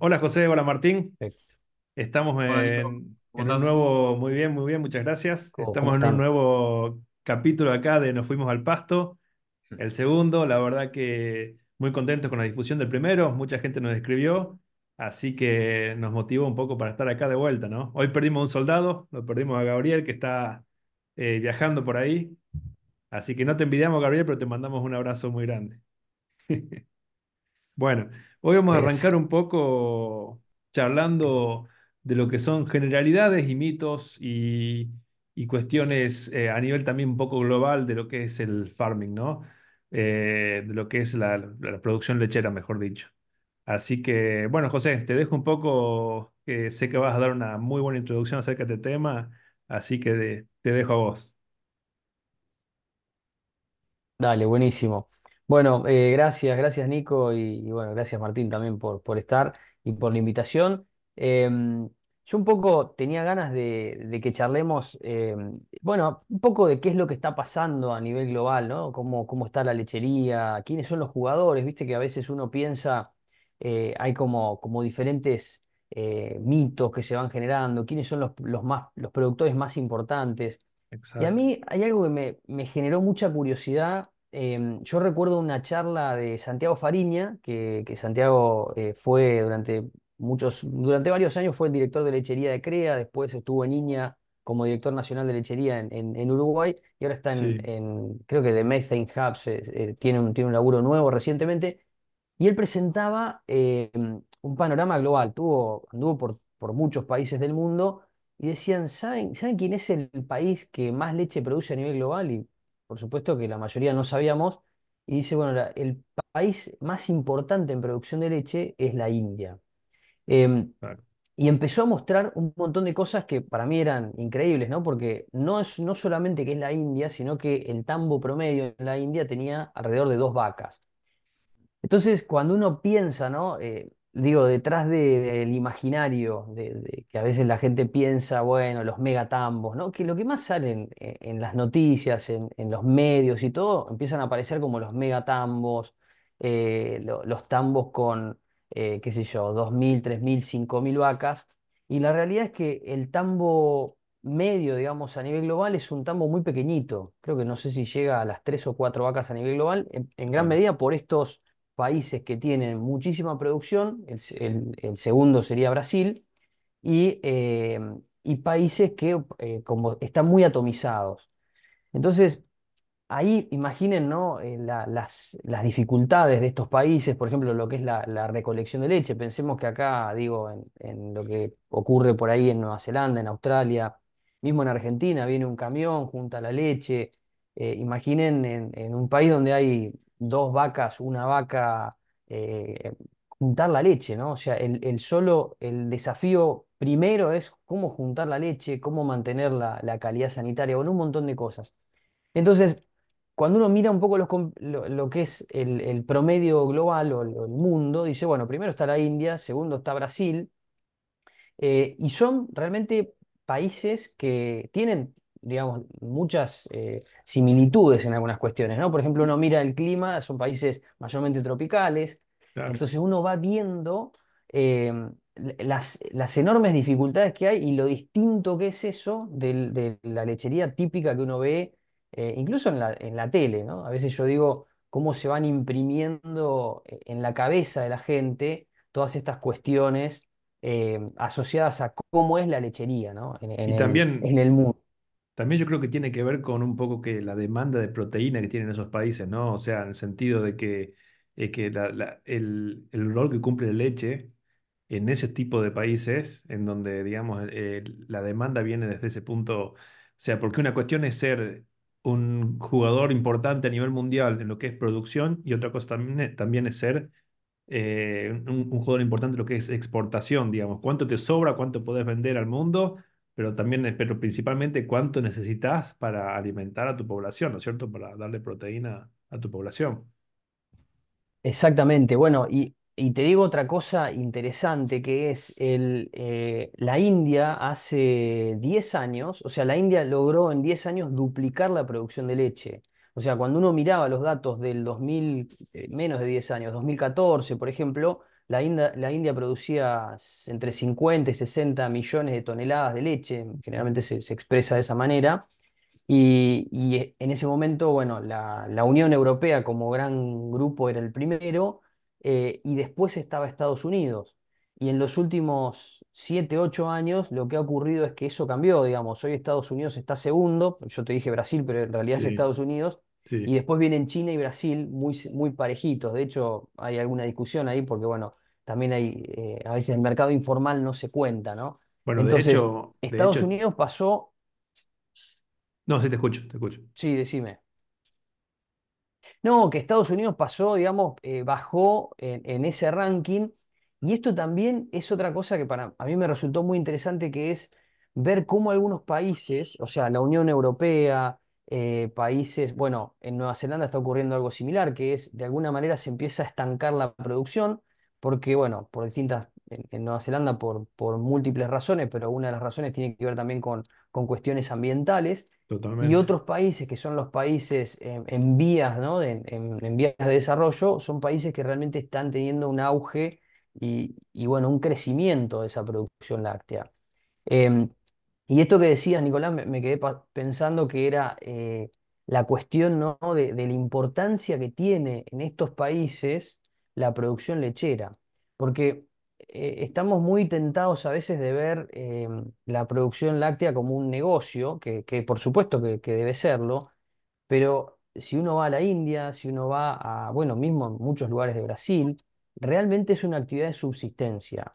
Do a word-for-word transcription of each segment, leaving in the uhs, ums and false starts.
Hola José, hola Martín. Perfecto. Estamos Hola Nico, en, ¿cómo en un estás? nuevo, muy bien, muy bien, muchas gracias. ¿Cómo, cómo Estamos en un están? nuevo capítulo acá de Nos fuimos al pasto, el segundo. La verdad que muy contentos con la difusión del primero, mucha gente nos escribió, así que nos motivó un poco para estar acá de vuelta, ¿no? Hoy perdimos un soldado, lo perdimos a Gabriel que está eh, viajando por ahí, así que no te envidiamos Gabriel, pero te mandamos un abrazo muy grande. Bueno, hoy vamos a Es, arrancar un poco charlando de lo que son generalidades y mitos y, y cuestiones eh, a nivel también un poco global de lo que es el farming, ¿no? Eh, de lo que es la, la producción lechera, mejor dicho. Así que, bueno, José, te dejo un poco, que sé que vas a dar una muy buena introducción acerca de este tema, así que de- te dejo a vos. Dale, buenísimo. Bueno, eh, gracias, gracias Nico y, y bueno, gracias Martín también por, por estar y por la invitación. Em, yo un poco tenía ganas de, de que charlemos, em, bueno, un poco de qué es lo que está pasando a nivel global, ¿no? Cómo, cómo está la lechería, quiénes son los jugadores, viste que a veces uno piensa, eh, hay como, como diferentes eh, mitos que se van generando, quiénes son los, los más, los productores más importantes. Y a Exacto. mí hay algo que me, me generó mucha curiosidad. Em, yo recuerdo una charla de Santiago Fariña, que, que Santiago eh, fue durante muchos, durante varios años fue el director de lechería de CREA, después estuvo en INEA como director nacional de lechería en, en- en Uruguay y ahora está en, Sí, en, creo que de Methane Hubs, eh, eh, tiene un, tiene un laburo nuevo recientemente. Y él presentaba eh, un panorama global, tuvo, anduvo por, por muchos países del mundo y decían, ¿saben, ¿saben quién es el país que más leche produce a nivel global? Y por supuesto que la mayoría no sabíamos. Y dice, bueno, la- el país más importante en producción de leche es la India. Em, claro. y empezó a mostrar un montón de cosas que para mí eran increíbles, ¿no? Porque no es no solamente que es la India, sino que el tambo promedio en la India tenía alrededor de dos vacas. Entonces, cuando uno piensa, ¿no? Eh, digo, detrás de- del imaginario, de, de que a veces la gente piensa, bueno, los megatambos, ¿no? Que lo que más sale en, en- en las noticias, en, en los medios y todo, empiezan a aparecer como los megatambos, eh, lo- los tambos con, eh, qué sé yo, dos mil, tres mil, cinco mil vacas. Y la realidad es que el tambo medio, digamos, a nivel global es un tambo muy pequeñito. Creo que no sé si llega a las tres o cuatro vacas a nivel global, en en gran Claro. medida por estos países que tienen muchísima producción, el, se- el- el segundo sería Brasil, y, eh, y países que eh, como están muy atomizados. Entonces, ahí imaginen, ¿no? Eh, la- las, las dificultades de estos países, por ejemplo, lo que es la, la recolección de leche. Pensemos que acá, digo, en, en lo que ocurre por ahí en Nueva Zelanda, en Australia, mismo en Argentina, viene un camión, junta la leche. Eh, imaginen en, en un país donde hay dos vacas, una vaca, eh, juntar la leche, ¿no? O sea, el, el solo, el desafío primero es cómo juntar la leche, cómo mantener la, la calidad sanitaria, bueno, un montón de cosas. Entonces, cuando uno mira un poco los com- lo, lo que es el, el promedio global o el, o el mundo, dice, bueno, primero está la India, segundo está Brasil, eh, y son realmente países que tienen, digamos, muchas eh, similitudes en algunas cuestiones, ¿no? Por ejemplo, uno mira el clima, son países mayormente tropicales, Claro. entonces uno va viendo eh, las, las enormes dificultades que hay y lo distinto que es eso del- de, la lechería típica que uno ve, eh, incluso en la, en la tele, ¿no? A veces yo digo cómo se van imprimiendo eh, en la cabeza de la gente todas estas cuestiones eh, asociadas a cómo es la lechería, ¿no? En, en Y el, también en el mundo. También yo creo que tiene que ver con un poco que la demanda de proteína que tienen esos países, ¿no? O sea, en el sentido de que, eh, que la- la- el, el rol que cumple la leche en ese tipo de países, en donde, digamos, eh, la demanda viene desde ese punto, o sea, porque una cuestión es ser un jugador importante a nivel mundial en lo que es producción y otra cosa también, es- también es ser eh, un, un jugador importante en lo que es exportación, digamos, cuánto te sobra, cuánto podés vender al mundo, pero también, eh, pero principalmente cuánto necesitas para alimentar a tu población, ¿no es cierto? Para darle proteína a tu población. Exactamente. Bueno, y, y te digo otra cosa interesante que es el, eh, la India hace diez años, o sea, la India logró en diez años duplicar la producción de leche. O sea, cuando uno miraba los datos del dos mil, eh, menos de diez años, dos mil catorce, por ejemplo, la India, la India producía s- entre cincuenta y sesenta millones de toneladas de leche, generalmente se, se expresa de esa manera, y, y e- en ese momento, bueno, la, la Unión Europea como gran grupo era el primero, eh, y después estaba Estados Unidos. Y en los últimos siete ocho años lo que ha ocurrido es que eso cambió, digamos. Hoy Estados Unidos está segundo, yo te dije Brasil, pero en realidad es Sí, Estados Unidos, y sí. después vienen China y Brasil muy, s- muy parejitos. De hecho, hay alguna discusión ahí porque, bueno, también hay, eh, a veces el mercado informal no se cuenta, ¿no? Bueno, de Entonces, hecho, de Estados hecho, Unidos pasó, no, sí te escucho, te escucho. sí, decime. No, que Estados Unidos pasó, digamos, eh, bajó en, en ese ranking. Y esto también es otra cosa que para a mí me resultó muy interesante, que es ver cómo algunos países, o sea, la Unión Europea, eh, países, bueno, en Nueva Zelanda está ocurriendo algo similar, que es de alguna manera se empieza a estancar la producción, porque, bueno, por distintas, en, en Nueva Zelanda por, por múltiples razones, pero una de las razones tiene que ver también con, con cuestiones ambientales. Y Totalmente. otros países que son los países en, en vías, ¿no? de- en, en vías de desarrollo, son países que realmente están teniendo un auge y, y, bueno, un crecimiento de esa producción láctea. Em, y esto que decías, Nicolás, me, me quedé pa- pensando que era eh, la cuestión, ¿no? de, de la importancia que tiene en estos países la producción lechera. Porque eh, estamos muy tentados a veces de ver em, la producción láctea como un negocio, que, que por supuesto que, que debe serlo, pero si uno va a la India, si uno va a, bueno, mismo en muchos lugares de Brasil, realmente es una actividad de subsistencia.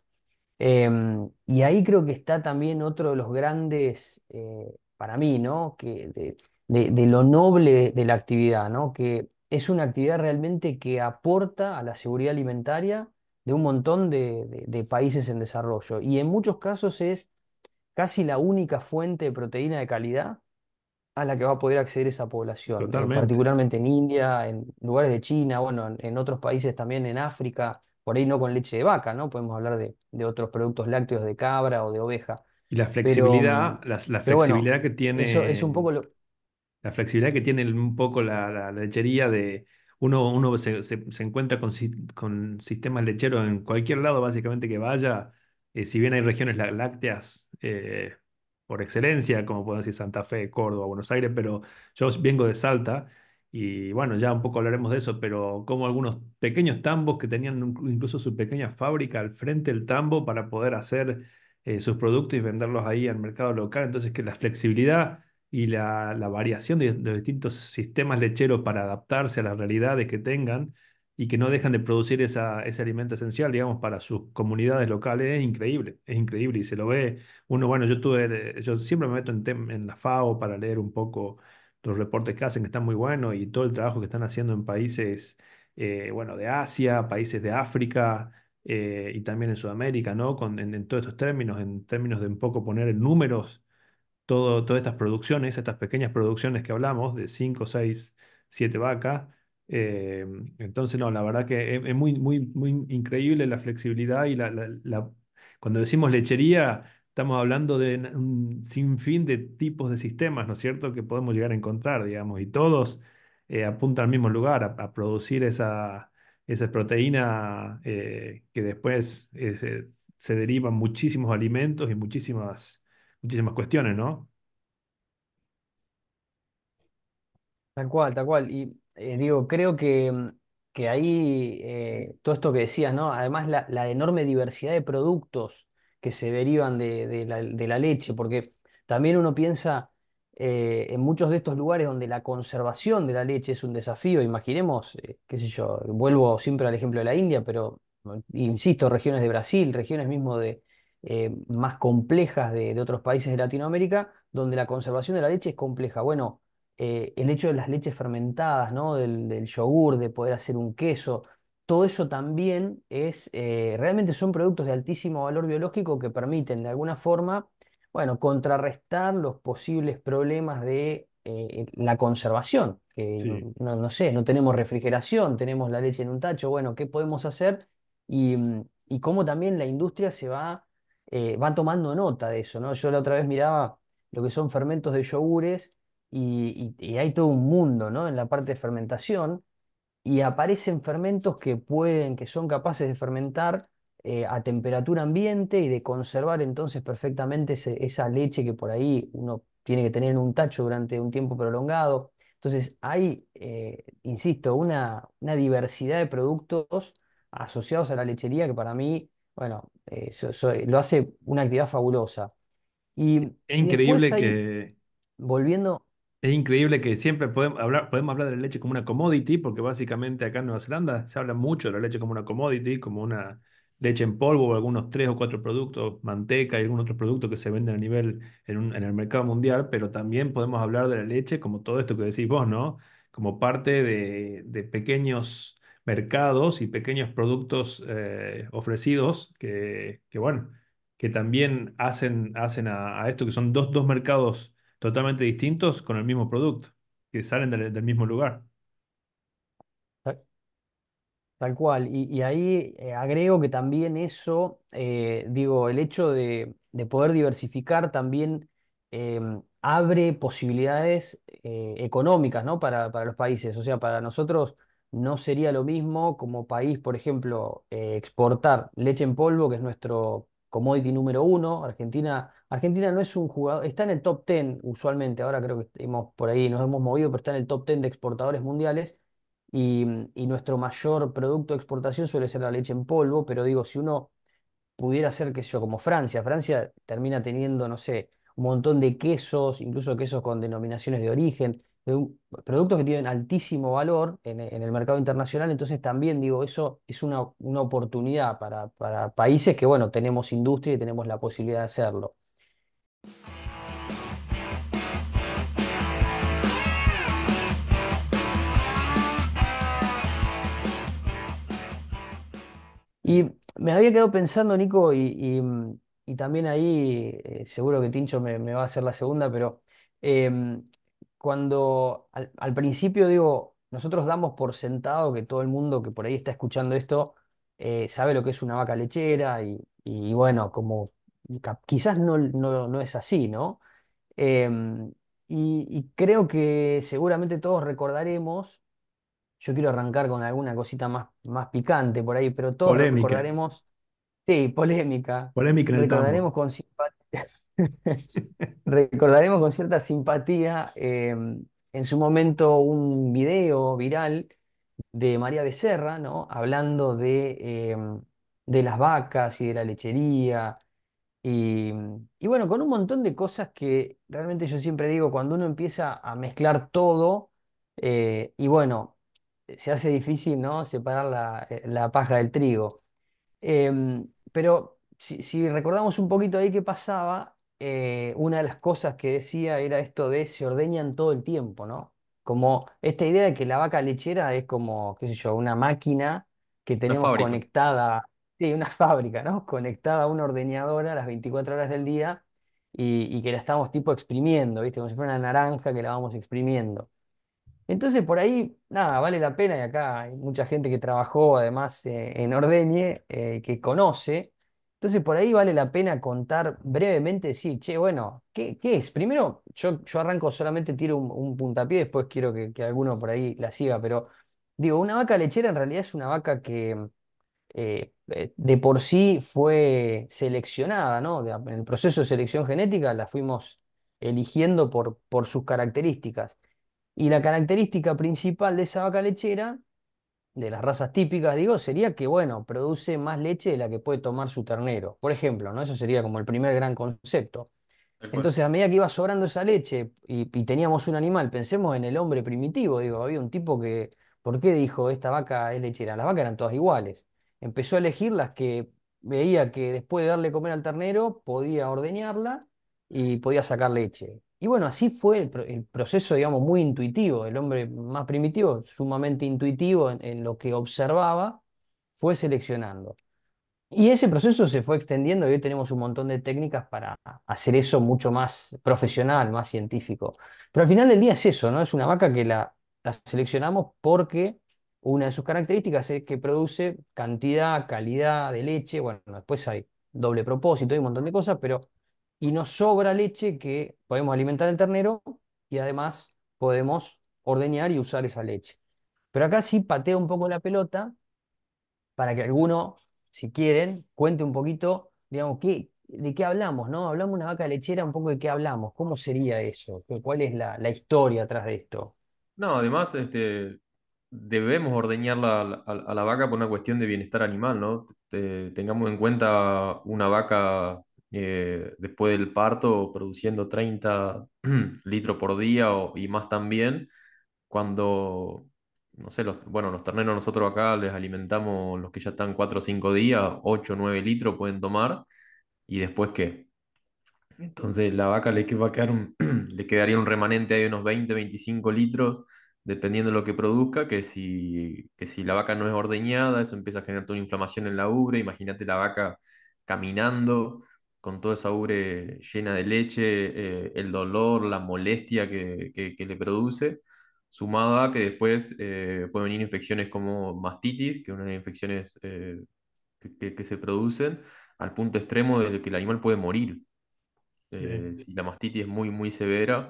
Em, y ahí creo que está también otro de los grandes, eh, para mí, ¿no? Que de, de- de lo noble de, de la actividad, ¿no? Que es una actividad realmente que aporta a la seguridad alimentaria de un montón de, de- de países en desarrollo. Y en muchos casos es casi la única fuente de proteína de calidad a la que va a poder acceder esa población, eh, Totalmente. particularmente en India, en lugares de China, bueno, en, en otros países también en África, por ahí no con leche de vaca, ¿no? Podemos hablar de, de otros productos lácteos de cabra o de oveja, Y la pero, mm, flexibilidad, la, la pero bueno, flexibilidad que eso es un tiene. poco lo... La flexibilidad que tiene un poco la, la lechería de uno, uno se, se- se encuentra con, si- con sistemas lecheros en cualquier lado básicamente que vaya, eh, si bien hay regiones lá- lácteas eh, por excelencia, como puedo decir Santa Fe, Córdoba, Buenos Aires, pero yo vengo de Salta y bueno, ya un poco hablaremos de eso, pero como algunos pequeños tambos que tenían un- incluso su pequeña fábrica al frente del tambo para poder hacer eh, sus productos y venderlos ahí al mercado local, entonces que la flexibilidad y la, la variación de, de distintos sistemas lecheros para adaptarse a las realidades que tengan y que no dejan de producir esa, ese alimento esencial, digamos, para sus comunidades locales, es increíble, es increíble y se lo ve uno, bueno, yo tuve, yo siempre me meto en, tem- en la FAO para leer un poco los reportes que hacen, que están muy buenos y todo el trabajo que están haciendo en países, eh, bueno, de Asia, países de África. eh, y también en Sudamérica, ¿no? Con, en, en todos estos términos, en términos de un poco poner en números todo, todas estas producciones, estas pequeñas producciones que hablamos, de cinco seis siete vacas. eh, entonces, no, la verdad que es, es muy, muy, muy increíble la flexibilidad y la, la- la- cuando decimos lechería, estamos hablando de un sinfín de tipos de sistemas, ¿no es cierto?, que podemos llegar a encontrar, digamos, y todos eh, apuntan al mismo lugar, a, a producir esa, esa proteína eh, que después eh, se, se derivan muchísimos alimentos y muchísimas muchísimas cuestiones, ¿no? Tal cual, tal cual. Y eh, digo, creo que, mm, que ahí eh, todo esto que decías, ¿no? Además, la, la enorme diversidad de productos que se derivan de, de la, de la leche, porque también uno piensa eh, en muchos de estos lugares donde la conservación de la leche es un desafío. Imaginemos, eh, qué sé yo, vuelvo siempre al ejemplo de la India, pero mm, insisto, regiones de Brasil, regiones mismo de, eh, más complejas de, de otros países de Latinoamérica, donde la conservación de la leche es compleja. Bueno, eh, el hecho de las leches fermentadas, ¿no? Del, del yogur, de poder hacer un queso, todo eso también es, eh, realmente son productos de altísimo valor biológico que permiten de alguna forma, bueno, contrarrestar los posibles problemas de eh, la conservación. Que Sí, no, no sé, no tenemos refrigeración, tenemos la leche en un tacho, bueno, ¿qué podemos hacer? Y, mm, y cómo también la industria se va, eh, va tomando nota de eso, ¿no? Yo la otra vez miraba lo que son fermentos de yogures y, y- y hay todo un mundo, ¿no? En la parte de fermentación. y aparecen fermentos que pueden, que son capaces de fermentar eh, a temperatura ambiente y de conservar entonces perfectamente ese- esa leche que por ahí uno tiene que tener en un tacho durante un tiempo prolongado. Entonces hay, eh, insisto, una, una diversidad de productos asociados a la lechería que para mí, bueno, eh, so- so- lo hace una actividad fabulosa. Y, Es y después increíble hay, que, volviendo, Es increíble que siempre podemos hablar, podemos hablar de la leche como una commodity, porque básicamente acá en Nueva Zelanda se habla mucho de la leche como una commodity, como una leche en polvo o algunos tres o cuatro productos, manteca y algún otro producto que se venden a nivel en, un- en el mercado mundial, pero también podemos hablar de la leche como todo esto que decís vos, ¿no? Como parte de, de pequeños mercados y pequeños productos eh, ofrecidos que, que, bueno, que también hacen, hacen a, a esto que son dos, dos mercados totalmente distintos con el mismo producto, que salen del, del mismo lugar. tal cual, y, y ahí eh, agrego que también eso, eh, digo, el hecho de, de poder diversificar también em, abre posibilidades eh, económicas, ¿no? Para, para los países. O sea, para nosotros no sería lo mismo como país, por ejemplo, eh, exportar leche en polvo, que es nuestro commodity número uno. Argentina, Argentina no es un jugador, está en el top ten usualmente, ahora creo que hemos por ahí nos hemos movido, pero está en el top ten de exportadores mundiales y, y nuestro mayor producto de exportación suele ser la leche en polvo, pero digo, si uno pudiera ser, qué sé yo, como Francia, Francia termina teniendo, no sé, un montón de quesos, incluso quesos con denominaciones de origen, de un- productos que tienen altísimo valor en, en el mercado internacional, entonces también digo, eso es una, una oportunidad para, para países que, bueno, tenemos industria y tenemos la posibilidad de hacerlo. Y me había quedado pensando, Nico, y, y, mm, y también ahí, eh, seguro que Tincho me, me va a hacer la segunda, pero em, cuando al, al principio digo, nosotros damos por sentado que todo el mundo que por ahí está escuchando esto eh, sabe lo que es una vaca lechera y, y bueno, como ca- quizás no, no, no es así, ¿no? Em, y, y creo que seguramente todos recordaremos. Yo quiero arrancar con alguna cosita más, más picante por ahí, pero todos Polémica, recordaremos, sí, polémica, polémica en el tambo. recordaremos con simpatía, recordaremos con cierta simpatía eh, en su momento un video viral de María Becerra, ¿no? Hablando de, eh, de las vacas y de la lechería y, y bueno, con un montón de cosas que realmente yo siempre digo, cuando uno empieza a mezclar todo, eh, y bueno, se hace difícil, ¿no? Separar la, eh, la paja del trigo. Em, pero si, si recordamos un poquito ahí qué pasaba, eh, una de las cosas que decía era esto de se ordeñan todo el tiempo, ¿no? Como esta idea de que la vaca lechera es como, qué sé yo, una máquina que Una tenemos fábrica. conectada, sí, una fábrica, ¿no? Conectada a una ordeñadora las veinticuatro horas del día y, y que la estamos tipo exprimiendo, ¿viste? Como si fuera una naranja que la vamos exprimiendo. Entonces, por ahí, nada, vale la pena, y acá hay mucha gente que trabajó además eh, en Ordeñe, eh, que conoce. Entonces, por ahí vale la pena contar brevemente, decir, che, bueno, ¿qué, qué es? Primero, yo, yo arranco solamente, tiro un, un puntapié, después quiero que, que alguno por ahí la siga, pero digo, una vaca lechera en realidad es una vaca que eh, eh, de por sí fue seleccionada, ¿no? De- En el proceso de selección genética la fuimos eligiendo por, por sus características. Y la característica principal de esa vaca lechera, de las razas típicas, digo, sería que, bueno, produce más leche de la que puede tomar su ternero. Por ejemplo, ¿no? Eso sería como el primer gran concepto. Tal cual. Entonces, a medida que iba sobrando esa leche y, y teníamos un animal, pensemos en el hombre primitivo, digo, había un tipo que, ¿por qué dijo esta vaca es lechera? Las vacas eran todas iguales. Empezó a elegir las que veía que después de darle comer al ternero podía ordeñarla y podía sacar leche. Y bueno, así fue el, pro- el proceso, digamos, muy intuitivo. El hombre más primitivo, sumamente intuitivo en en lo que observaba, fue seleccionando. Y ese proceso se fue extendiendo y hoy tenemos un montón de técnicas para hacer eso mucho más profesional, más científico. Pero al final del día es eso, ¿no? Es una vaca que la, la seleccionamos porque una de sus características es que produce cantidad, calidad de leche. Bueno, después hay doble propósito y un montón de cosas, pero y nos sobra leche que podemos alimentar al ternero y además podemos ordeñar y usar esa leche. Pero acá sí pateo un poco la pelota para que alguno, si quieren, cuente un poquito, digamos, qué, de qué hablamos, ¿no? Hablamos de una vaca lechera, un poco de qué hablamos, cómo sería eso, cuál es la, la historia atrás de esto. No, además, este, debemos ordeñar la- la- a, a la vaca por una cuestión de bienestar animal, ¿no? Te- tengamos en cuenta una vaca eh, después del parto produciendo treinta litros por día o- y más también, cuando, no sé, los, bueno, los terneros nosotros acá les alimentamos los que ya están cuatro o cinco días, ocho o nueve litros pueden tomar, y después ¿qué? Entonces la vaca le, que- va a quedar un- le quedaría un remanente ahí de unos veinte veinticinco litros, dependiendo de lo que produzca, que si, que si la vaca no es ordeñada, eso empieza a generar toda una inflamación en la ubre. Imagínate la vaca caminando con toda esa ubre llena de leche, eh, el dolor, la molestia que, que- que le produce, sumado a que después eh, pueden venir infecciones como mastitis, que es una de las infecciones eh, que que- que se producen al punto extremo de que el animal puede morir. Eh, Sí. si la mastitis es muy, muy severa,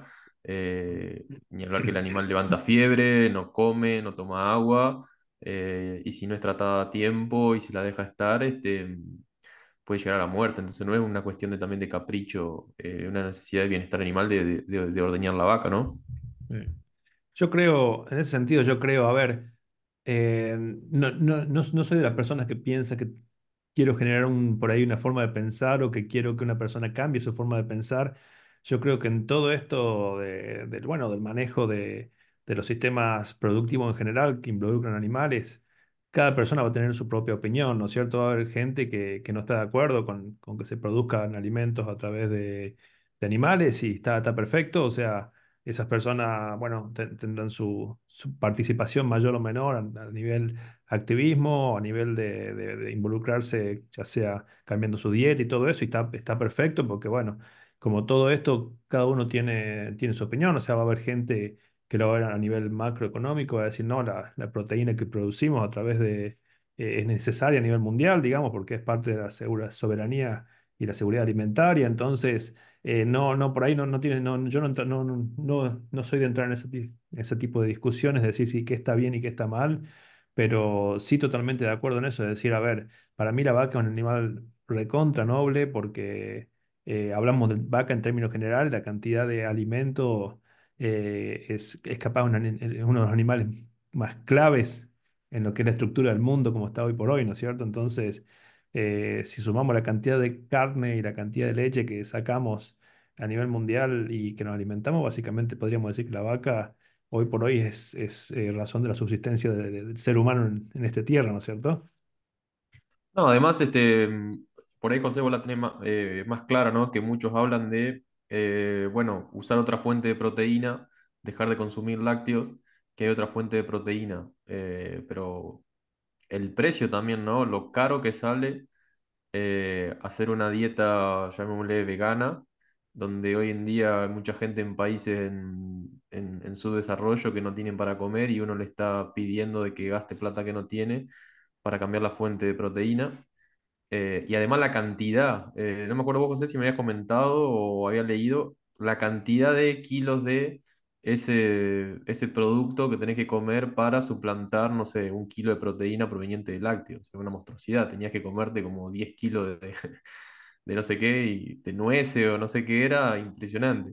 eh, ni hablar que el animal levanta fiebre, no come, no toma agua, eh, y si no es tratada a tiempo y se la deja estar, este, puede llegar a la muerte. Entonces no es una cuestión de, también de capricho, eh, una necesidad de bienestar animal de, de, de- de ordeñar la vaca, ¿no? Sí. Yo creo, en ese sentido, yo creo, a ver, eh, no, no, no, no soy de las personas que piensa que quiero generar un, por ahí una forma de pensar o que quiero que una persona cambie su forma de pensar. Yo creo que en todo esto de, del, bueno, del manejo de, de los sistemas productivos en general que involucran animales, cada persona va a tener su propia opinión, ¿no es cierto? Va a haber gente que, que no está de acuerdo con, con que se produzcan alimentos a través de, de animales y está, está perfecto, o sea esas personas, bueno, te- tendrán su, su participación mayor o menor a, a nivel activismo, a nivel de, de- de involucrarse, ya sea cambiando su dieta y todo eso, y está, está perfecto porque, bueno, como todo esto, cada uno tiene, tiene su opinión, o sea, va a haber gente que lo va a ver a nivel macroeconómico, va a decir, no, la, la proteína que producimos a través de, eh, es necesaria a nivel mundial, digamos, porque es parte de la segura- soberanía y la seguridad alimentaria, entonces eh, no, no, por ahí no, no tiene, no, yo no, entro- no, no, no, no soy de entrar en ese, ti- ese tipo de discusiones, de decir si qué está bien y qué está mal, pero sí totalmente de acuerdo en eso, de decir, a ver, para mí la vaca es un animal recontra noble porque eh, hablamos de vaca en términos generales, la cantidad de alimento eh, es, es capaz un ani- es uno de los animales más claves en lo que es la estructura del mundo como está hoy por hoy, ¿no es cierto? Entonces eh, si sumamos la cantidad de carne y la cantidad de leche que sacamos a nivel mundial y que nos alimentamos, básicamente podríamos decir que la vaca hoy por hoy es, es eh, razón de la subsistencia de- de- del ser humano en, en esta tierra, ¿no es cierto? No, además, este, mm, por ahí José vos la tenés más, eh, más clara, ¿no? Que muchos hablan de, eh, bueno, usar otra fuente de proteína, dejar de consumir lácteos, que hay otra fuente de proteína. Eh, pero el precio también, ¿no? Lo caro que sale eh, hacer una dieta, llamémosle vegana, donde hoy en día hay mucha gente en países en, en en su desarrollo que no tienen para comer y uno le está pidiendo de que gaste plata que no tiene para cambiar la fuente de proteína. Eh, y además la cantidad, eh, no me acuerdo vos, José, si me habías comentado o había leído la cantidad de kilos de ese, ese producto que tenés que comer para suplantar, no sé, un kilo de proteína proveniente de lácteos. Es una monstruosidad, tenías que comerte como diez kilos de, de no sé qué, y de nueces o no sé qué era, impresionante.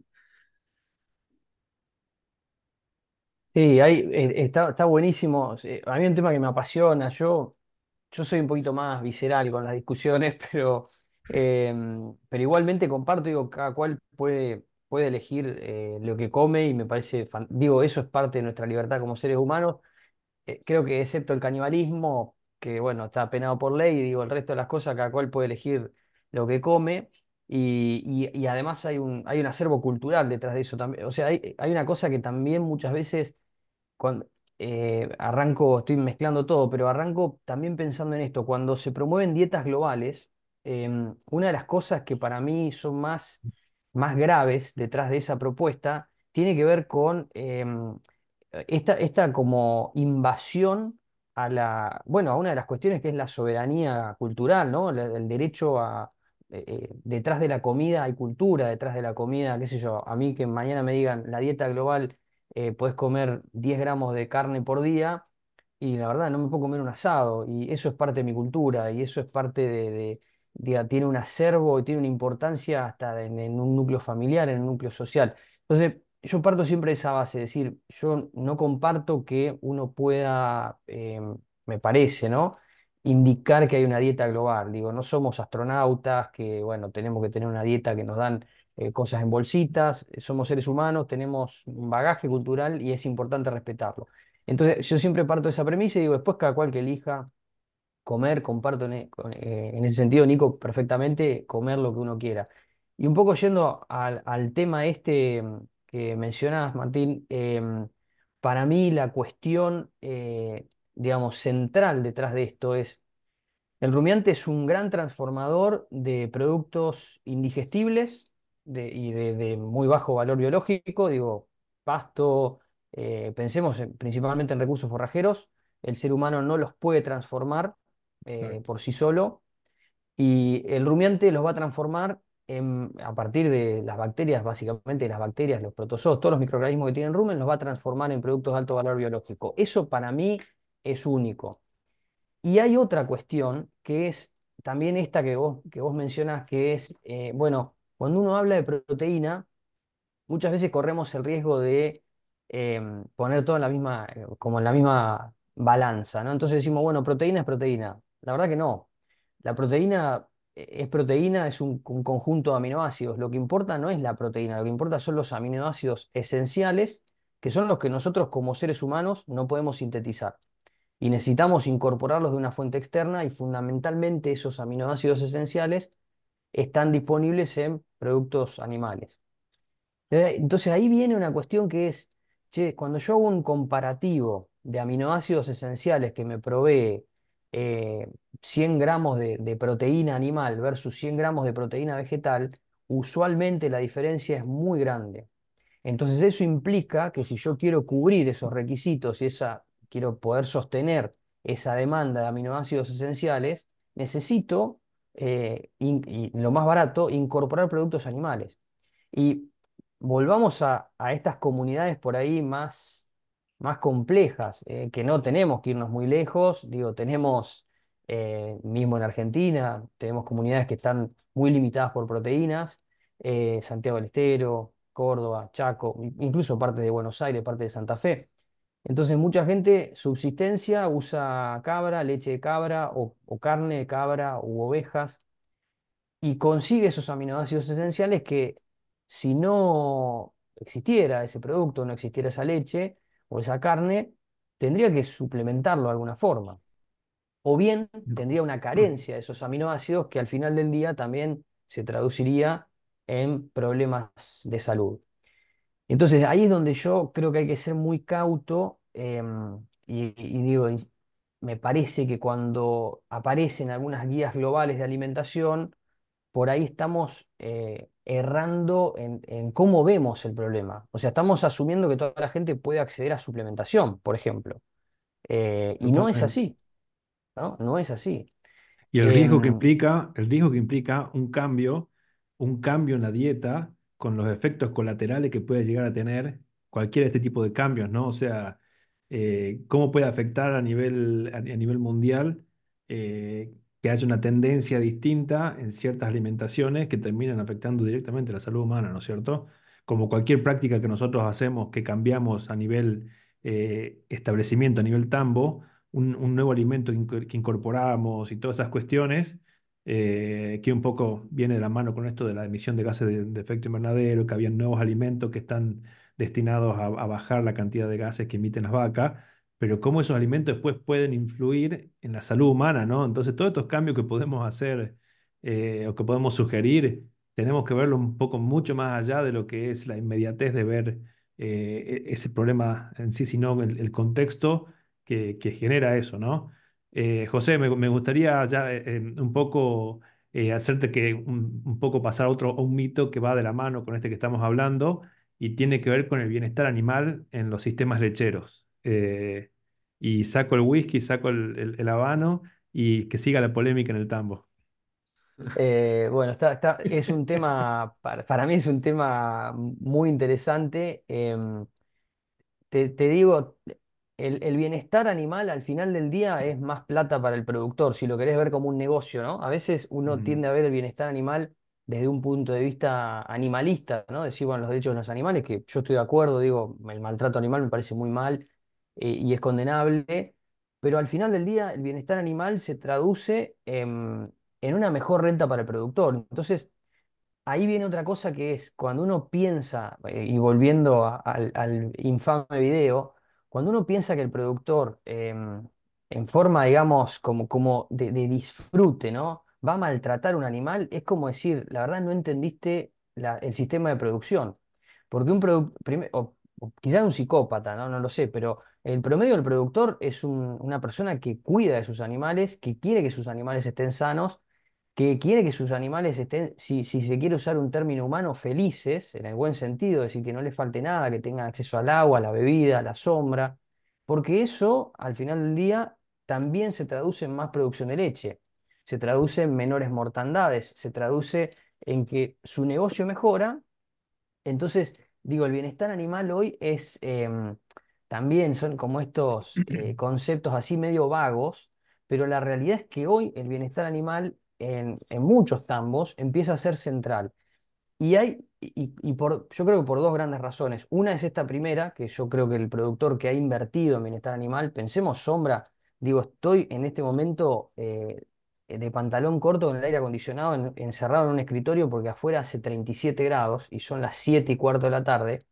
Sí, ahí eh, está, está buenísimo. Sí, a mí es un tema que me apasiona. Yo, yo soy un poquito más visceral con las discusiones, pero, em, pero igualmente comparto, digo, cada cual puede, puede elegir eh, lo que come y me parece, fan- digo, eso es parte de nuestra libertad como seres humanos. Eh, creo que excepto el canibalismo, que bueno, está penado por ley, digo, el resto de las cosas, cada cual puede elegir lo que come. Y, y- y además hay un, hay un acervo cultural detrás de eso también. O sea, hay, hay una cosa que también muchas veces cuando, eh, arranco, estoy mezclando todo, pero arranco también pensando en esto, cuando se promueven dietas globales, em, una de las cosas que para mí son más, más graves detrás de esa propuesta tiene que ver con em, esta, esta como invasión a la, bueno, a una de las cuestiones que es la soberanía cultural, ¿no? La- El derecho a, eh, eh, detrás de la comida hay cultura, detrás de la comida, qué sé yo, a mí que mañana me digan la dieta global, eh, podés comer diez gramos de carne por día, y la verdad no me puedo comer un asado, y eso es parte de mi cultura, y eso es parte de, de- diga, tiene un acervo y tiene una importancia hasta en, en un núcleo familiar, en un núcleo social. Entonces, yo parto siempre de esa base, es decir, yo no comparto que uno pueda, eh, me parece, ¿no? Indicar que hay una dieta global. Digo, no somos astronautas que, bueno, tenemos que tener una dieta que nos dan eh, cosas en bolsitas, somos seres humanos, tenemos un bagaje cultural y es importante respetarlo. Entonces, yo siempre parto de esa premisa y digo, después cada cual que elija comer, comparto en, e- con- eh, en ese sentido, Nico, perfectamente comer lo que uno quiera. Y un poco yendo al, al tema este mm, que mencionabas, Martín, em, para mí la cuestión, eh, digamos, central detrás de esto es el rumiante es un gran transformador de productos indigestibles de- y de, de muy bajo valor biológico, digo, pasto, eh, pensemos en- principalmente en recursos forrajeros, el ser humano no los puede transformar eh, Exacto. por sí solo y el rumiante los va a transformar en- a partir de las bacterias, básicamente las bacterias, los protozoos, todos los microorganismos que tienen rumen, los va a transformar en productos de alto valor biológico. Eso para mí es único. Y hay otra cuestión que es también esta que vos, que vos mencionás, que es, eh, bueno, cuando uno habla de proteína, muchas veces corremos el riesgo de em, poner todo en la misma, eh, como en la misma balanza, ¿no? Entonces decimos, bueno, proteína es proteína. La verdad que no. La proteína eh, es proteína, es un, un conjunto de aminoácidos. Lo que importa no es la proteína, lo que importa son los aminoácidos esenciales, que son los que nosotros como seres humanos no podemos sintetizar y necesitamos incorporarlos de una fuente externa y fundamentalmente esos aminoácidos esenciales están disponibles en productos animales. Eh, Entonces ahí viene una cuestión que es, che, cuando yo hago un comparativo de aminoácidos esenciales que me provee eh, cien gramos de, de proteína animal versus cien gramos de proteína vegetal, usualmente la diferencia es muy grande. Entonces eso implica que si yo quiero cubrir esos requisitos y esa, quiero poder sostener esa demanda de aminoácidos esenciales, necesito, eh, in- y lo más barato, incorporar productos animales. Y volvamos a, a estas comunidades por ahí más, más complejas, eh, que no tenemos que irnos muy lejos, digo, tenemos, eh, mismo en Argentina, tenemos comunidades que están muy limitadas por proteínas, eh, Santiago del Estero, Córdoba, Chaco, in- incluso parte de Buenos Aires, parte de Santa Fe. Entonces mucha gente, subsistencia, usa cabra, leche de cabra o, o carne de cabra u ovejas y consigue esos aminoácidos esenciales que si no existiera ese producto, no existiera esa leche o esa carne, tendría que suplementarlo de alguna forma. O bien tendría una carencia de esos aminoácidos que al final del día también se traduciría en problemas de salud. Entonces ahí es donde yo creo que hay que ser muy cauto em, y, y digo, ins- me parece que cuando aparecen algunas guías globales de alimentación, por ahí estamos eh, errando en, en cómo vemos el problema. O sea, estamos asumiendo que toda la gente puede acceder a suplementación, por ejemplo. Eh, y no es Totalmente. así, ¿no? No es así. Y el riesgo que Em, implica, el riesgo que implica un cambio, un cambio en la dieta con los efectos colaterales que puede llegar a tener cualquier de este tipo de cambios, ¿no? O sea, eh, cómo puede afectar a nivel, a, a nivel mundial eh, que haya una tendencia distinta en ciertas alimentaciones que terminan afectando directamente la salud humana, ¿no es cierto? Como cualquier práctica que nosotros hacemos, que cambiamos a nivel eh, establecimiento, a nivel tambo un, un nuevo alimento que inco- que incorporamos y todas esas cuestiones, eh, que un poco viene de la mano con esto de la emisión de gases de, de efecto invernadero, que habían nuevos alimentos que están destinados a, a bajar la cantidad de gases que emiten las vacas, pero cómo esos alimentos después pueden influir en la salud humana, ¿no? Entonces, todos estos cambios que podemos hacer eh, o que podemos sugerir, tenemos que verlo un poco mucho más allá de lo que es la inmediatez de ver eh, e- ese problema en sí, sino el el contexto que, que genera eso, ¿no? Eh, José, me, me gustaría ya eh, eh, un poco eh, hacerte que un, un poco pasar a otro, a un mito que va de la mano con este que estamos hablando y tiene que ver con el bienestar animal en los sistemas lecheros. Eh, y saco el whisky, saco el, el, el habano y que siga la polémica en el tambo. eh, bueno, está, está- es un tema, para, para mí es un tema muy interesante. Em, te, te digo. el, el bienestar animal al final del día es más plata para el productor, si lo querés ver como un negocio, ¿no? A veces uno Ujú. tiende a ver el bienestar animal desde un punto de vista animalista, ¿no? Decir, bueno, los derechos de los animales, que yo estoy de acuerdo, digo, el maltrato animal me parece muy mal eh, y es condenable, pero al final del día el bienestar animal se traduce en, en una mejor renta para el productor. Entonces, ahí viene otra cosa que es cuando uno piensa, eh, y volviendo a- al, al infame video, cuando uno piensa que el productor, em, en forma, digamos, como, como de, de disfrute, ¿no? Va a maltratar un animal, es como decir, la verdad no entendiste la- el sistema de producción. Porque un productor, o, o quizás un psicópata, ¿no? No lo sé, pero el promedio del productor es un- una persona que cuida de sus animales, que quiere que sus animales estén sanos, que quiere que sus animales estén, si, si se quiere usar un término humano, felices, en el buen sentido, es decir, que no les falte nada, que tengan acceso al agua, a la bebida, a la sombra, porque eso, al final del día, también se traduce en más producción de leche, se traduce en menores mortandades, se traduce en que su negocio mejora. Entonces, digo, el bienestar animal hoy es em, también son como estos eh, conceptos así medio vagos, pero la realidad es que hoy el bienestar animal en, en muchos tambos empieza a ser central. Y hay, y, y por, yo creo que por dos grandes razones. Una es esta primera, que yo creo que el productor que ha invertido en bienestar animal, pensemos sombra, digo, estoy en este momento eh, de pantalón corto con el aire acondicionado en- encerrado en un escritorio porque afuera hace treinta y siete grados y son las siete y cuarto de la tarde.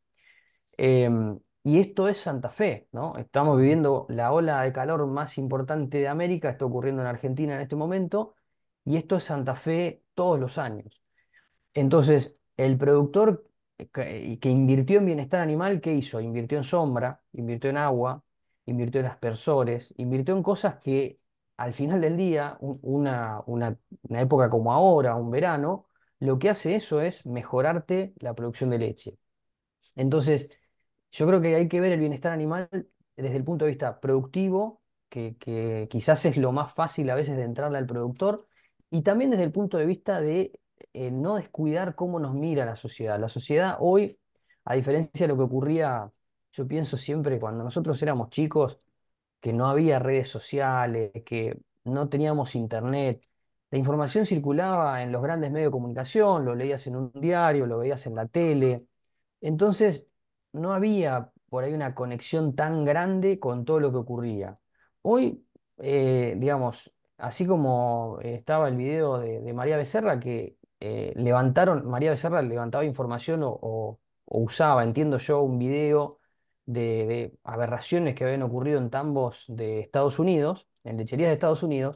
Em, y esto es Santa Fe, ¿no? Estamos viviendo la ola de calor más importante de América, está ocurriendo en Argentina en este momento, y esto es Santa Fe todos los años. Entonces, el productor que, que invirtió en bienestar animal, ¿qué hizo? Invirtió en sombra, invirtió en agua, invirtió en aspersores, invirtió en cosas que al final del día, un- una, una, una época como ahora, un verano, lo que hace eso es mejorarte la producción de leche. Entonces, yo creo que hay que ver el bienestar animal desde el punto de vista productivo, que, que quizás es lo más fácil a veces de entrarle al productor, y también desde el punto de vista de eh, no descuidar cómo nos mira la sociedad. La sociedad hoy, a diferencia de lo que ocurría, yo pienso siempre cuando nosotros éramos chicos, que no había redes sociales, que no teníamos internet. La información circulaba en los grandes medios de comunicación, lo leías en un diario, lo veías en la tele. Entonces, no había por ahí una conexión tan grande con todo lo que ocurría. Hoy, eh, digamos, así como eh, estaba el video de, de María Becerra, que eh, levantaron, María Becerra levantaba información o, o- o usaba, entiendo yo, un video de, de aberraciones que habían ocurrido en tambos de Estados Unidos, en lecherías de Estados Unidos,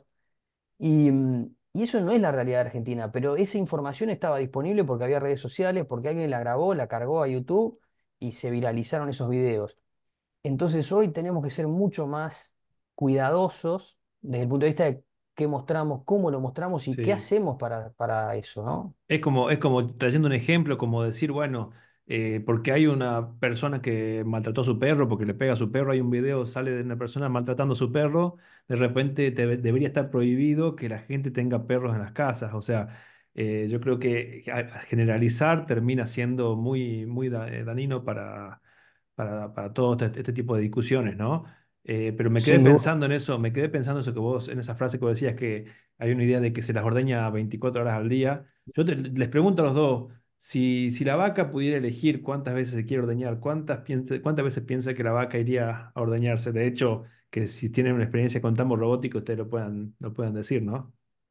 y, mm, y eso no es la realidad de Argentina, pero esa información estaba disponible porque había redes sociales, porque alguien la grabó, la cargó a YouTube y se viralizaron esos videos. Entonces hoy tenemos que ser mucho más cuidadosos desde el punto de vista de qué mostramos, cómo lo mostramos y qué Sí. hacemos para, para eso, ¿no? Es como, es como trayendo un ejemplo, como decir, bueno, eh, porque hay una persona que maltrató a su perro, porque le pega a su perro, hay un video, sale de una persona maltratando a su perro, de repente te- debería estar prohibido que la gente tenga perros en las casas. O sea, eh, yo creo que a- a generalizar termina siendo muy, muy da- eh, dañino para, para, para todo este, este tipo de discusiones, ¿no? Eh, pero me quedé Sin duda. pensando en eso, me quedé pensando eso que vos, en esa frase que vos decías que hay una idea de que se las ordeña veinticuatro horas al día. Yo te- les pregunto a los dos, si, si la vaca pudiera elegir cuántas veces se quiere ordeñar, ¿cuántas, piensa, cuántas veces piensa que la vaca iría a ordeñarse? De hecho, que si tienen una experiencia con tambos robóticos, ustedes lo puedan, lo puedan decir, ¿no?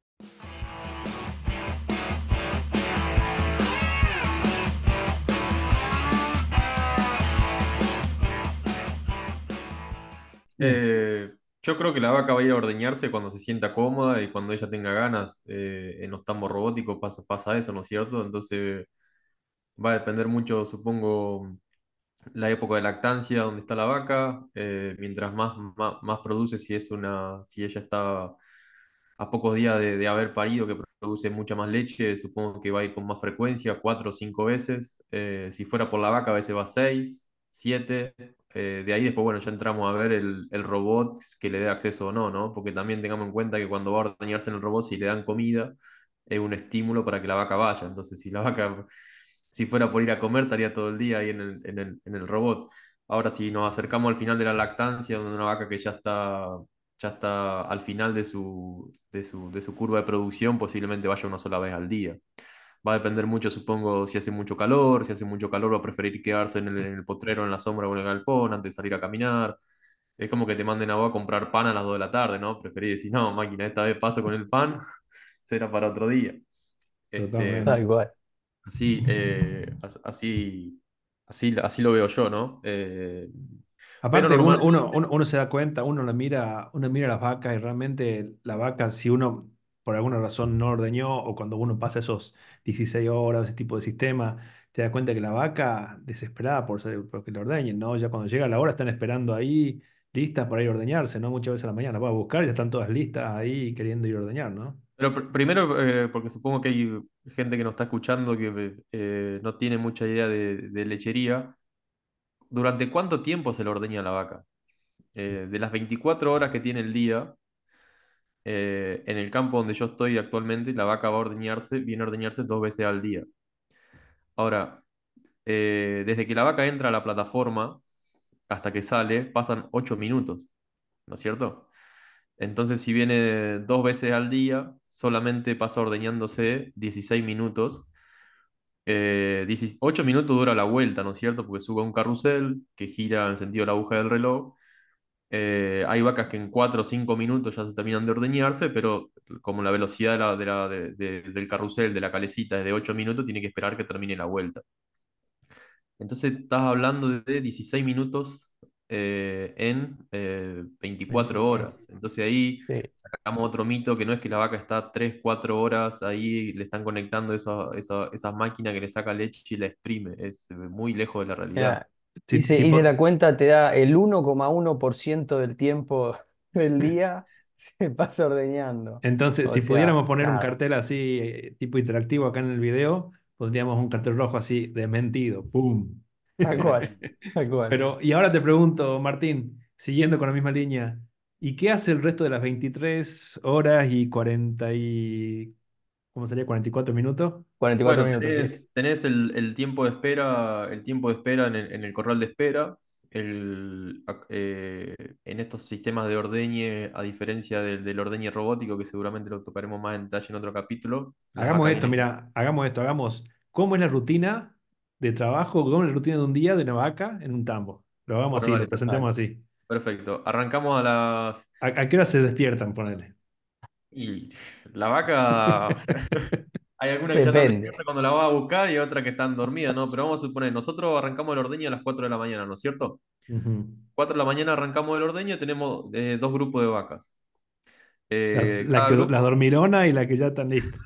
Mm. Eh, yo creo que la vaca va a ir a ordeñarse cuando se sienta cómoda y cuando ella tenga ganas. Eh, en los tambos robóticos pasa, pasa eso, ¿no es cierto? Entonces va a depender mucho, supongo, la época de lactancia, donde está la vaca. Eh, mientras más, más, más produce, si es una, si ella está a pocos días de, de haber parido, que produce mucha más leche, supongo que va a ir con más frecuencia, cuatro o cinco veces. Eh, si fuera por la vaca, a veces va seis, siete. Eh, de ahí después, bueno, ya entramos a ver el, el robot que le dé acceso o no, ¿no? Porque también tengamos en cuenta que cuando va a ordeñarse en el robot, si le dan comida, es un estímulo para que la vaca vaya. Entonces, si la vaca, si fuera por ir a comer, estaría todo el día ahí en el, en el, en el robot. Ahora, si nos acercamos al final de la lactancia, donde una vaca que ya está, ya está al final de su, de su, de su curva de producción, posiblemente vaya una sola vez al día. Va a depender mucho, supongo, si hace mucho calor. Si hace mucho calor, va a preferir quedarse en el, en el potrero, en la sombra o en el galpón antes de salir a caminar. Es como que te manden a vos a comprar pan a las dos de la tarde, ¿no? Preferís decir, no, máquina, esta vez paso con el pan, será para otro día. Este, Totalmente. Tal cual. así, eh, as- así, así, así lo veo yo, ¿no? Eh, pero Aparte, uno, uno, normalmente, uno, uno se da cuenta, uno la mira, uno mira las vacas y realmente la vaca, si uno por alguna razón no ordeñó o cuando uno pasa esos dieciséis horas, ese tipo de sistema, te das cuenta que la vaca desesperada por ser, porque le ordeñen, ¿no? Ya cuando llega la hora están esperando ahí listas para ir a ordeñarse, ¿no? Muchas veces a la mañana va a buscar y ya están todas listas ahí queriendo ir a ordeñar, ¿no? pero pr- primero, eh, porque supongo que hay gente que nos está escuchando que eh, no tiene mucha idea de, de lechería. ¿Durante cuánto tiempo se le ordeña a la vaca? Eh, de las veinticuatro horas que tiene el día, eh, en el campo donde yo estoy actualmente, la vaca va a ordeñarse, viene a ordeñarse dos veces al día. Ahora, eh, desde que la vaca entra a la plataforma hasta que sale, pasan ocho minutos, ¿no es cierto? Entonces, si viene dos veces al día, solamente pasa ordeñándose dieciséis minutos. Eh, dieciocho minutos dura la vuelta, ¿no es cierto? Porque sube a un carrusel que gira en sentido de la aguja del reloj. Eh, hay vacas que en cuatro o cinco minutos ya se terminan de ordeñarse, pero como la velocidad de la- de la- de- de- del carrusel, de la calecita, es de ocho minutos, tiene que esperar que termine la vuelta. Entonces estás hablando de dieciséis minutos eh, en eh, veinticuatro veinticuatro. horas. Entonces ahí Sí. sacamos otro mito, que no es que la vaca está tres cuatro horas ahí, le están conectando esa- esa- esas máquinas que le saca leche y la exprime. Es muy lejos de la realidad. Mira, Si, hice, si hice po- la cuenta, te da el uno coma uno por ciento del tiempo del día se pasa ordeñando. Entonces, O si sea, pudiéramos poner un nada, cartel así, eh, tipo interactivo acá en el video, pondríamos un cartel rojo así, desmentido, ¡pum! tal cual, tal cual. Pero, y ahora te pregunto, Martín, siguiendo con la misma línea, ¿y qué hace el resto de las veintitrés horas y cuarenta y, ¿cómo sería? ¿cuarenta y cuatro minutos? cuarenta y cuatro Bueno, minutos, sí. tenés, tenés el, el tiempo de espera, el tiempo de espera en el, en el corral de espera. El, ac- eh, en estos sistemas de ordeñe, a diferencia del, del ordeñe robótico, que seguramente lo tocaremos más en detalle en otro capítulo, las Hagamos vacas esto, vienen. mira, hagamos esto, hagamos, ¿cómo es la rutina de trabajo, cómo es la rutina de un día de una vaca en un tambo? Lo hagamos Bueno, así, lo dale, presentemos Dale. así. perfecto. Arrancamos a las. ¿A, a qué hora se despiertan, ponele? Y la vaca. Hay algunas que ya están Depende. despiertas cuando la vas a buscar y otras que están dormidas, ¿no? Pero vamos a suponer, nosotros arrancamos el ordeño a las cuatro de la mañana, ¿no es cierto? Ujú. Cuatro de la mañana arrancamos el ordeño y tenemos eh, dos grupos de vacas. La, Eh, la cada que, la grupo, dormilona y la que ya están listas.